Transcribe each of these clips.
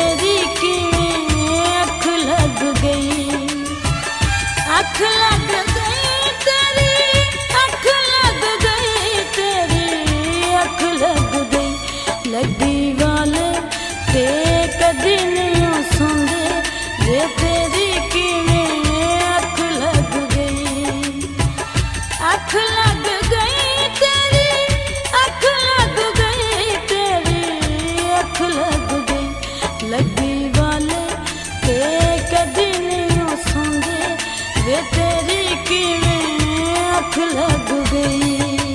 तेरी किवें अख लग गई, अख लग गई तेरी, अख लग गई तेरी, अख लग गई। लगी वाले ते कदी नहीं सुनदे वे तेरी किवें अख लग गई, अख लग गई तेरी, अख लग गई तेरी, अख लग गई। लगी वाले ते कदी नहीं सुनदे वे तेरी किवें अख लग गई।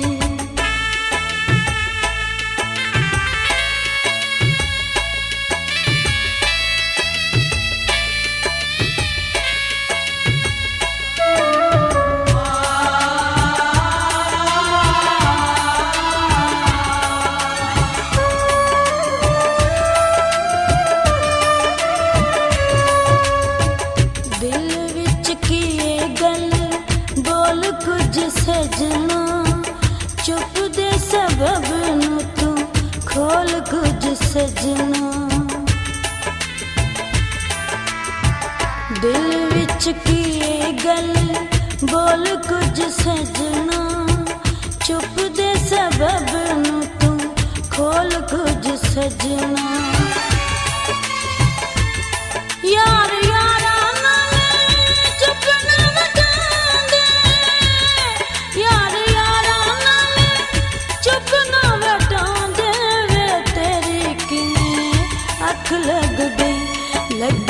दिल विच किए गल बोल कुछ सजना, चुप दे सबब नू तू खोल कुछ सजना। दिल विच किए गल बोल कुछ सजना, चुप दे सबब नू तू खोल कुछ सजना। यार यारा अख लग गई, लग